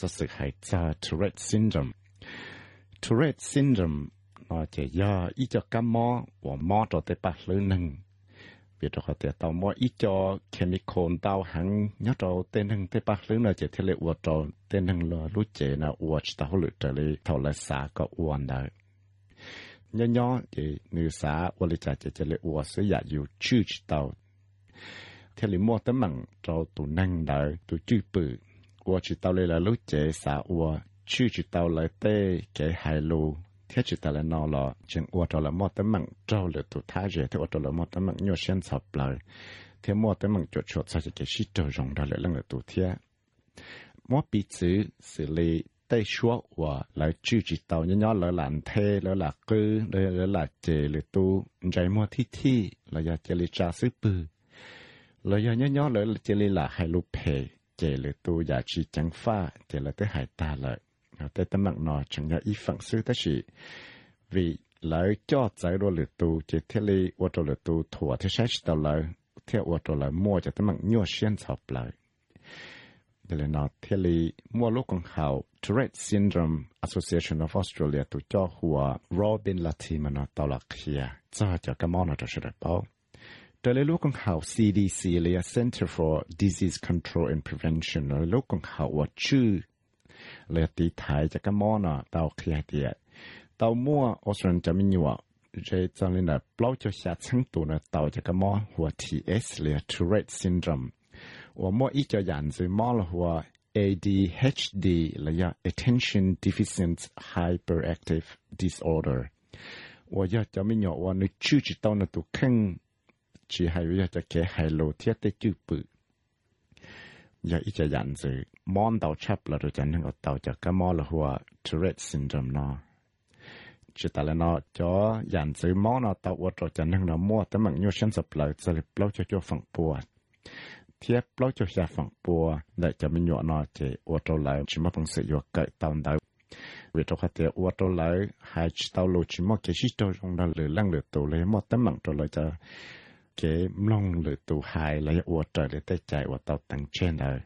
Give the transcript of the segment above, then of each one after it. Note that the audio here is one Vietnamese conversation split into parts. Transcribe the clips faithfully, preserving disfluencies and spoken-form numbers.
จะสึกหายใจ Tourette syndrome Tourette syndrome น่าจะย่ออีจอกมอว่ามอตัวเตปะหรือหนึ่งเวียดเขาเตะต่อมออีจอเคมีคอนเตาหังยอดเราเต้นหนึ่งเตปะหรือน่าจะเทเลอวดเราเต้นหนึ่งเลยรู้เจนะอวดตาหลุดเลยเท่าไรสาก็อวนได้ย่อๆจะเนื้อสาวลิจาจะจะเลยอวดเสียอยู่ชื่อเตาเทเลมัวตั้งมั่งเราตัวนั่งได้ตัวจื้อปืนอวดจิตเตาเลยละรู้เจสาอวดชื่อจิตเตาเลยเต้แกไฮโลเทียจิตเตาเลยนอละจึงอวดเรามัวตั้งมั่งเราเลยตัวท้าเจที่อวดเรามัวตั้งมั่งยอดเช่นสอบเลยเทียมัวตั้งมั่งจดชดใส่จะเกิดชิดจงได้เลยเรื่องเลยตัวเทียมัวปีซื้อสิเลยได้ชัวว่าเลยชื่อจิตเตาย่อๆเลยหลานเทเลยหลักกือเลยเลยหลักเจเลยตัวใจมัวที่ที่เลยอยากจะเลยจ่าซื้อปืนเลยย่อๆเลยจะเลยหลักให้ลูกเพเจเลยตัวอยากจีจังฟ้าเจเลยได้หายตาเลยแต่ตำหนักนอจังอยากอีฝั่งซื้อแต่สิvìเลยจ่อใจรัวเลยตัวเจเทเลยว่าตัวเลยตัวถั่วที่ใช้จิตเตาเลยเที่ยวว่าตัวเลยมัวจะตำหนักยั่วเชียนชอบเลยเดี๋ยวนอเทลีมัวโลกของเขา Tourette Syndrome Association of Australia ตัวจ่อหัว Robin Lati มันตอลักเฮียจ่อจะกระมอนตัวเฉลี่ยเป้าเดี๋ยวโลกของเขา ซี ดี ซี เลย Center for Disease Control and Prevention โลกของเขาว่าชื่อเลยตีไทยจะกระมอนตอเฮียเดียตอมัวออสเตรเลียจะมีอยู่เจจังเลยนะเปล่าจะชัดทั้งตัวนะตอจะกระมอนหัว ที เอส เลย Tourette Syndromeว่ามั่วอีจะยันจะมอลหัว เอ ดี เอช ดี ระยะ Attention Deficient Hyperactive Disorder ว่าอยากจะไม่หยอกว่าในชื่อจิตตอนนั้นตัวขึ้นจีให้วิจะแก้ไฮโลเทียตจื้อปือยากอีจะยันจะมอนเตาชับแล้วเราจะนึกเอาเตาจากก็มอลหัว Tourette Syndrome เนาะจิตแต่ละเนาะจอยันจะมอนเอาเตาว่าเราจะนึกเรามั่วแต่มันยุ่งชั้นสับเลยจะเลยเปล่าจะจ่อฝังปวดเทียบเราจะจะฝังปัวได้จะมีหยวนอเจอวดเราเลยชิมพังเสียอยู่เกิดตอนใดเวทเขาเตะอวดเราเลยหายจิตเราชิมเกชิโตตรงนั้นเลยลั่งเลยตัวเลยหมดตั้งมั่งตัวเลยจะเก็บลงเลยตัวหายเลยอวดใจเลยได้ใจอวดเตาตั้งเช่นเลย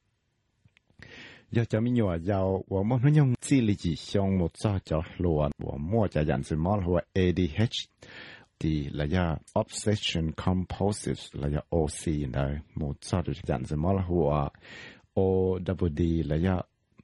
อยากจะมีหยวนยาวว่ามันยงซีรีจีชงหมดจ่อจ่อล้วนว่ามั่วจะยันสมอลหัว เอ ดี เอชดีระยะ obsession compulsive ระยะ โอ ซี ได้หมดซอดจันสมอลหัว โอ ดับเบิล ดี ระยะ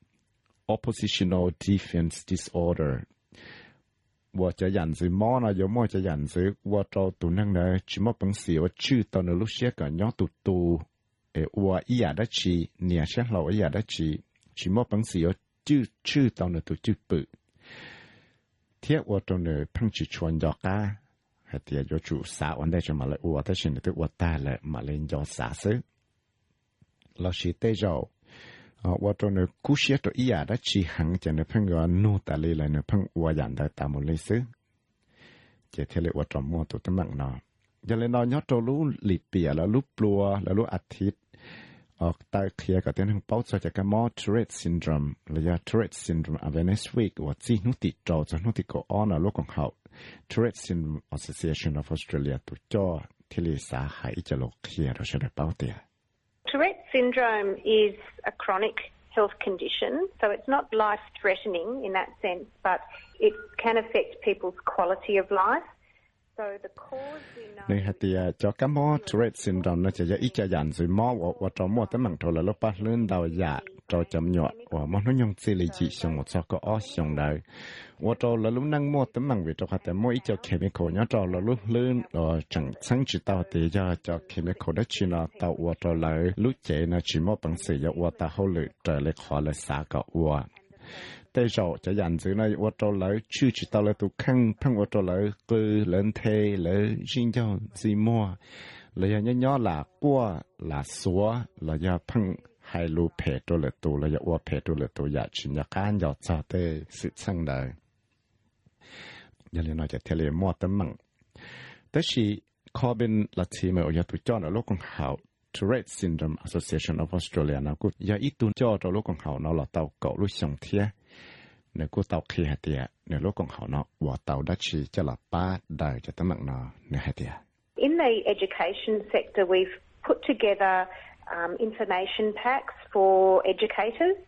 oppositional defense disorder ว่าจะยันสมอลนะยมจะยันสว่าเราตัวนั่งได้ชิมปังเสียว่าชื่อตอนลูกเชียกันย้อนตุตูเอว่าอียาได้ชีเนี่ยเช่นเราอียาได้ชีชิมปังเสียชื่อชื่อตอนตัวชื่อปืเทียบว่าตอนเนี่ยพังจิชวนยอกาเทียอยู่จู่สาวอันได้จะมาเลยอวดแต่ฉันตัวอวดตาเลยมาเลยยอสาซึเราชีเตจเอาว่าตรงนี้กู้เชียตัวอียาได้ชีหังจะเนี่ยเพิ่งว่านู่ตาเลยเลยเนี่ยเพิ่งอวดยันได้ตามเลยซึจะเทเลอวดจอมมัวตัวตั้งมั่งเนาะยังเลยนอนยอดตัวรู้หลีเปียแล้วรู้ปลัวแล้วรู้อาทิตย์ออกตาเคลียกับเต้นทั้งเป้าจะจากมอ Tourette Syndrome ระยะ Tourette Syndrome Awareness Week ว่าจีนุติจอจะนุติก็อ้อนโลกของเขา Tourette Syndrome Association of Australia ตัวจ่อที่เลสาหายจะโลกเคลียเราจะได้เป้าเตีย Tourette syndrome is a chronic health condition, so it's not life-threatening in that sense, but it can affect people's quality of life. So the cause we know ในหัตยาจอกมอ Tourette syndrome น่าจะอีจะยันสิมอว่าว่าจอมอตั้งมั่งโทรแล้วปะเลื่อนดาวยาจอจำหยอดว่ามันน้อยยงซีรีจีชงหมดซอกก็อ้อชงได้ว่าจอแล้วลุ้นนั่งมอตั้งมั่งเวทเขาแต่มออีเจ้าเคมีคอลเนี่ยจอแล้วลุ้นเลื่อนเออจังสังจิตตาเตียจอเคมีคอลได้ชินาตาว่าจอเลยลุ้นเจนะชิมอปังเสียว่าตาเขาเลยเจอเลยขอเลยสาก็ว่าแต่เราจะยันซื้อในวัดเราเลยชื่อจิตตาเลยตุขังพังวัดเราเลยกือเล่นเทเลยจิงเจ้าซีมัวเลยยังย่อหลาปัวหลาสัวเลยยังพังให้รูเพจตัวเลยตัวเลยยังว่าเพจตัวเลยตัวอยากชินอยากการอยากจะเตะสิสังได้ยังเลยน่าจะเทเลมัวตั้งมั่งแต่ชีคอเป็นลัทธิเมื่ออยากตุจ้อนโลกของเขา Tourette Syndrome Association of Australia นะกูอยากอีตุนจ้อตัวโลกของเขาเนาะเราเต่าเก่าลุยส่งเทียในกูเต่าเคลียเตียในโลกของเขาเนาะว่าเต่าดัชชีจะหลับป้าได้จะตั้งมั่งเนาะในเตีย In the education sector, we've put together um, information packs for educators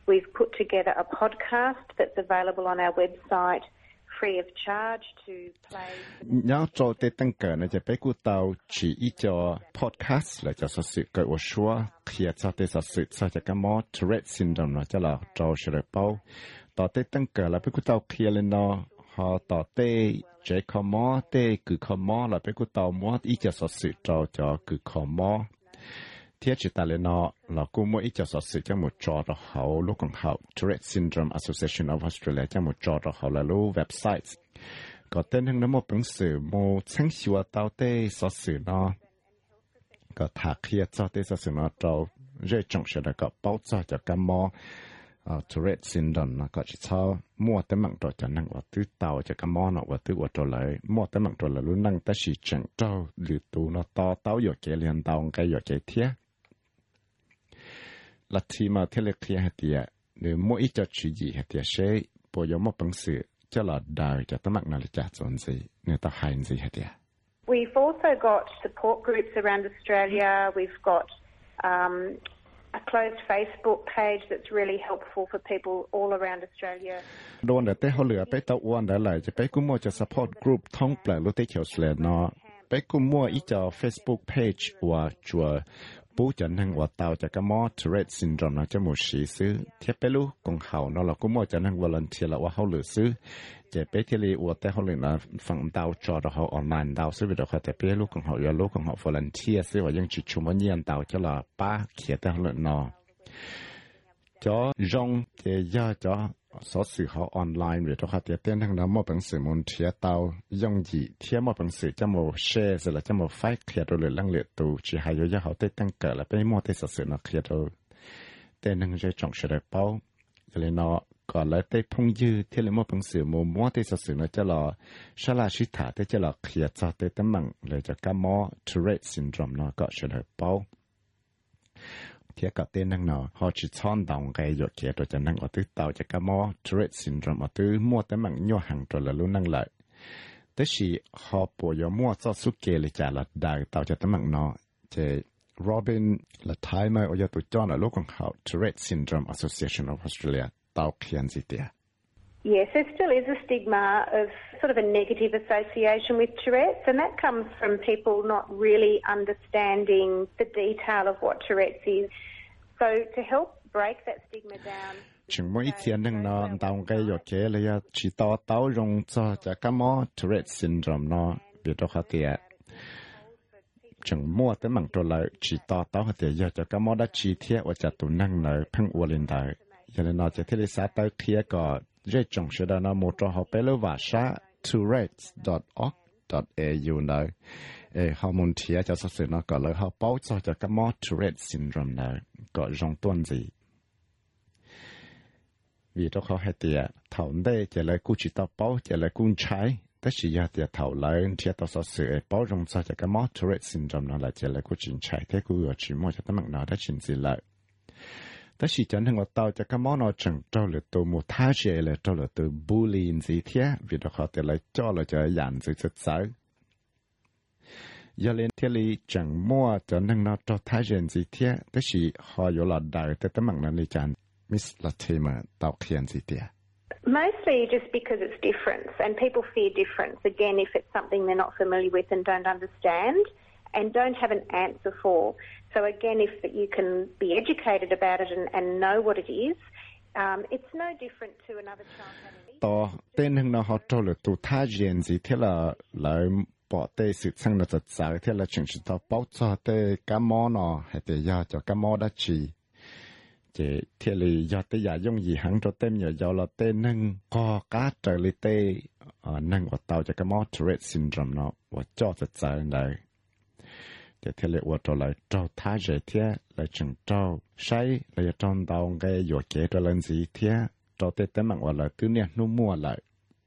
we've put together a podcast that's available on our website free of charge to play. Nhớ cho tê tăng cờ nàyจะไปกูเตาchỉ ý cho podcast là cho sự cái của xóa khi cho tê sự cho cái món Tourette syndrome là cho là cho sự baoต่อเตตั้งเกิดแล้วไปกูเตาเคลียร์เลยเนาะฮอต่อเตเจคอมอเตคือคอมอแล้วไปกูเตามออีจะสอสื่อจอจอคือคอมอเทียจิตาเลยเนาะแล้วกูมัวอีจะสอสื่อจังหมดจอเราเขาลูกของเขา Tourette Syndrome Association of Australia จังหมดจอเราเขาแล้วลูกเว็บไซต์ก็เต้นทั้งนั้นมัวเป็นสื่อมัวชั้งชัวเตาเตสอสื่อเนาะก็ถักเคลียร์จอเตสอสื่อเนาะจอเรื่องจงเสด็จก็เป้าจอจากกันมอUh, Tourette syndrome นะก็จะชอบมั่วแต่มังตัวจะนั่งว่าตื้อเต่าจะกระมอนอว่าตื้อว่าตัวเลยมั่วแต่มังตัวเลยรู้นั่งแต่สีจังเจ้าหรือตัวนะต่อเต่าอยู่เกลียนเต่าไงอยู่เกเทียลัทธิมาเทเลเคลียเหตียหรือมั่วอีจะชี้ยีเหตียเช่ปอยมั่วปังสือจะหลอดดาวจะตั้งมักนาฬิกาจนสิเนี่ยต้องหายสิเหตีย We've also got support groups around Australia. We've got um, a closed Facebook page that's really helpful for people all around Australia. โดนแต่เต้เขาเหลือไปตะวันได้เลยจะไปกุ้มมัวจะ support group ท้องแปลรู้เต้เขียวเสลเนาะไปกุ้มมัวอีจะ Facebook page ว่าจัวปูจะนั่งว่าเตาจะกระมอ Tourette syndrome นะจะหมดสีซื้อเทียบไปรู้กงเขาเนาะเรากุ้มมัวจะนั่ง volunteer แล้วว่าเขาเหลือซื้อจะไปที่รีว่าแต่เขาเหลือนะฝั่งเตาจอเราเขาออนไลน์เตาซื้อไปเดี๋ยวเขาแต่ไปรู้กงเขาอย่ารู้กงเขา volunteer ซื้อว่ายังจิตชุมเนียนเตาจะละป้าเขียนแต่เขาเหลือเนาะcho rong thì giờ cho số sự họ online về cho họ tiết tiền thằng đó một bằng sự muốn chia tàu dùng gì thiết một bằng sự cho một share rồi là cho một file kia rồi lăng liệt tụ chỉ hay giờ họ tiết tăng cỡ là bây mua tiết sự nó kia rồi tên thằng chơi trọng sẽ được bao rồi nó còn lại tiết phong dư thiết là một bằng sự muốn mua tiết sự nó cho là sao là suy thả tiết cho là kia cho tiết tấm bằng để cho cái mỏ Tourette syndrome nó có sẽ được baoที่กับเต้นนั่งเนาะเขาจะช้อนดาวไงหยดเขียตัวจะนั่งเอาตื้อเต่าจะกระมอ Tourette syndrome เอาตื้อมั่วแต่มันย่อห่างตัวละรู้นั่งเลยแต่สิเขาปวดมั่วจะสุกเกลิจ่าละได้เต่าจะแต่มันเนาะเจ Robin ละท้ายมาเอาตัวจ้อนละลูกของเขา Tourette Syndrome Association of Australia เต่าเขียนสิเตีย Yes, there still is a stigma of sort of a negative association with Tourette's, and that comes from people not really understanding the detail of what Tourette's is. So to help break that stigma down, ถึงmỗi thiên năng nó đào cái giọt kế là chỉ tao tao dùng cho cho cái mỏ Tourette syndrome nó bị đó khó tiệt. Chẳng mua tới mảng trò lại chỉ tao tao khó tiệt giờ cho cái mỏ đã chỉ thiết và cho tụi năng lại phăng uo lên đời. Cho nên nó chỉ thiết đi sát tới kia có dễ trồng sẽ đó nó một trò học bé lưu và sa tourette dot org dot a u này. Ê, họ muốn thiết cho sự nó có lời họ báo cho cho cái mỏ Tourette syndrome này có dùng tuần gì. Vì đó khó hay tiệt thảo đây chỉ là cú chỉ tao báo chỉ là cú trái, tất chỉ là tiệt thảo lại thì tao sẽ sửa báo dùng cho cái mỏ Tourette syndrome nó là chỉ là cú chỉ trái thế cú ở chỉ mua cho tao mặc nó đã chỉ gì lại. Tất chỉ chẳng thằng tao cho cái mỏ nó chẳng trâu là từ một thái chế là trâu là từ bullying gì thế, vì đó khó tiệt lại cho là cho dàn sự chất xấu. Giờ lên thế li chẳng mua cho thằng nó cho thái chế gì thế, tất chỉ họ có là đại thế tao mặc nó li chẳng. Miss Latimer, mostly just because it's different, and people fear difference. Again, if it's something they're not familiar with and don't understand, and don't have an answer for. So again, if you can be educated about it and, and know what it is, um, it's no different to another child having. To tên hưng nó họ cho là tụ tha diện gì thế là lại bỏ tê sự sang nó giật giải thế là chuyện chỉ tao báo cho tê cá mò nó hay tê do cho cá mò đã chỉ. Chỉ thiết lý do tới giả dùng gì hẳn cho tên nhỏ do là tên nâng có cá trở lý tê nâng ở tàu cho cái mỏ Tourette syndrome nó và cho thật giải này. Để thiết lý ở trở lại trâu thái dễ thiết là chẳng trâu say là trong tàu gây dụ kế trở lên gì thiết trâu tê tế mạng là cứ nè nó mua lại.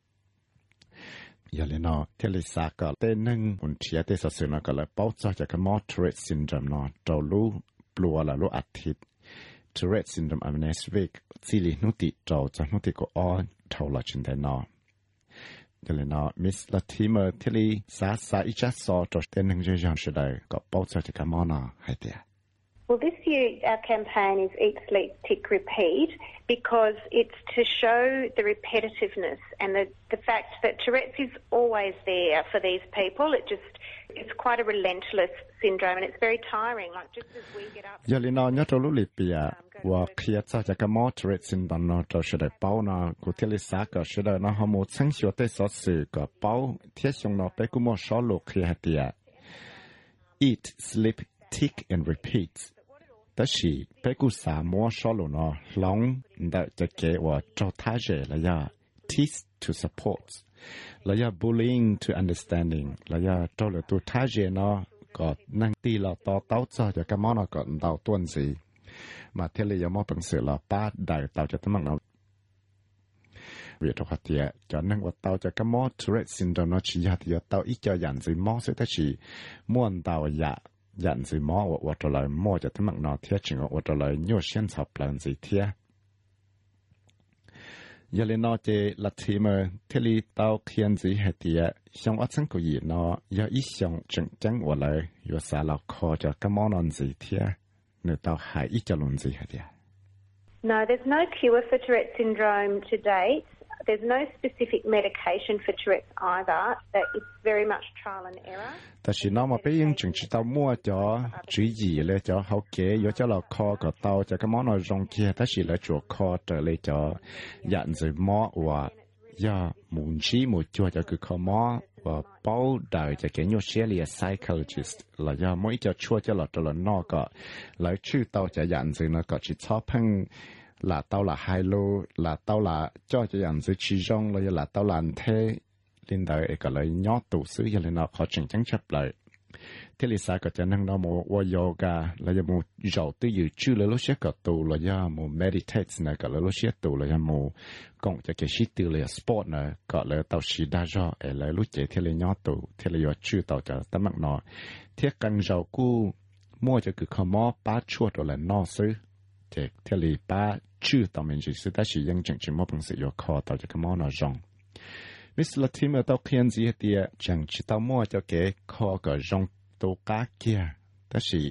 Giờ lên nó thiết lý xa cả tên nâng một chia tê sở sự nó cả là báo cho cái mỏ Tourette syndrome nó trâu lú lùa là lú ạch thịt. Tourette syndrome am next week สิรินุติเราจะนุติก็อ้อนเท่าละจินได้นอเดี๋ยวนะมิสลาทิเมอร์ที่ลีสาสาอิจัสซอจอดเต้นหนึ่งเรื่องสุดเลยก็ป้องกันจากมอนาให้เดีย Well, this year our campaign is Eat, Sleep, Tick, Repeat because it's to show the repetitiveness and the, the fact that Tourette's is always there for these people. It just, it's quite a relentless syndrome and it's very tiring. Like just as we get up... Giờ nó nhớ trâu lũ lì bìa, và khi cho cho cái món Tourette's syndrome nó trâu sẽ được bao nó, cụ thể là sao cái sẽ được nó không một sáng sớm tới sáu giờ cái bao thiết xong nó bé cũng một số lục khi hạt địa. Eat, sleep, tick and repeat. Đó là bé cũng xả mua số lục nó lòng để cho cái và trâu thái dễ là ya teach to support, là ya bullying to understanding, là ya trâu là tu thái dễ nó có năng ti là tao tao cho cho cái món nó có tao tuân gì mà thế là giờ món bằng sự là ba đại tao cho tấm bằng nó việc trong hoạt động cho nênว่าtao cho cái món Tourette syndrome nó chỉ là thì tao ít cho dàn gì món sẽ chỉ muốn tao dạ dàn gì món và trở lại mua cho tấm bằng nó thế chỉ và trở lại nhiều sản phẩm lần gì thế giờ lên nó chỉ là thì mà thế là tao khiên gì hết thì xong ở trong cái gì nó giờ ít xong chân chân và lại giờ sao là khó cho cái món ăn gì thế nếu tao hay ít cho luôn gì hết thì No, there's no cure for Tourette syndrome to date. There's no specific medication for Tourette's either. That it's very much trial and error. Tại vì nó mà bây giờ chừng chỉ tao mua cho chỉ gì là cho hậu kế, giờ cho là kho cái tao cho cái món nó rong kia, tại vì là chỗ kho trở lại cho dặn rồi món và giờ muốn chỉ một chỗ cho cái kho món và bao đời cho cái nhiều xe là psychologist là giờ mỗi cho chua cho là cho là nó có lấy chữ tao cho dặn rồi nó có chỉ cho phăng là tao là hai lô là tao là cho cho dặn rồi chỉ rong là là tao làm thế lên đời cái lấy nhót tủ sứ giờ là nó khó chừng chẳng chấp lại thế là sao có cho nên nó một yoga là giờ một dầu tư dự chưa là lúc sẽ có tủ là giờ một meditate này có là lúc sẽ tủ là giờ một cộng cho cái sĩ tư là sport này có là tàu sĩ đa do ở lại lúc chạy thế là nhót tủ thế là giờ chưa tàu cho tấm mặt nó thế cần dầu cu mua cho cứ không mua ba chuột rồi là nó sứ thế thế là ba chưa tàu mình chỉ sứ ta chỉยังchẳng chỉ mua bằng sự giờ khó tàu cho cái món nó rong Miss Latimer tao khiên gì thì chẳng chỉ tao mua cho cái kho cái rong tàu cá kia, đó là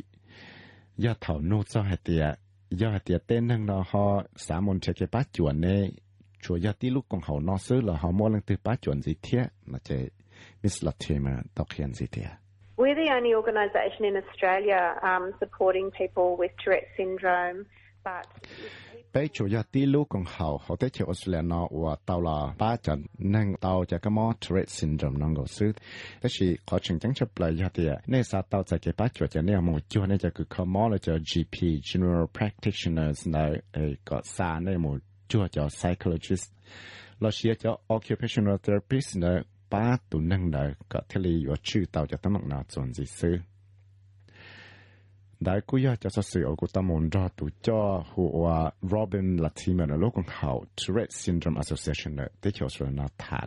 do thầu nô cho hạt tiệt, do hạt tiệt tên năng nó họ xã môn cho cái bát chuẩn này, chủ yếu tí lúc còn họ nó xứ là họ mua lần từ bát chuẩn gì thế, mà chế Miss Latimer tao khiên gì thì We're the only organisation in Australia um, supporting people with Tourette syndrome, but bây chủ yếu tí lúc còn họ họ tới chỗ Australia nó và tao là ba trận năng tao cho cái món Tourette syndrome nó ngồi xứ, đó là khó chừng chẳng chấp lại hạt tiệt, nên sao tao cho cái bát chuẩn này một chỗ này cho cái món là cho G P General Practitioners này có xa này một chỗ cho psychologist, là sẽ cho occupational therapist này ba tụ năng này có thể là có chữ tao cho tấm bằng nào chuẩn gì xứ đại cú ya cho sự ở của ta muốn ra tụ cho hùa Robin Latimer là lúc còn học Tourette Syndrome Association này tới chỗ rồi nó thả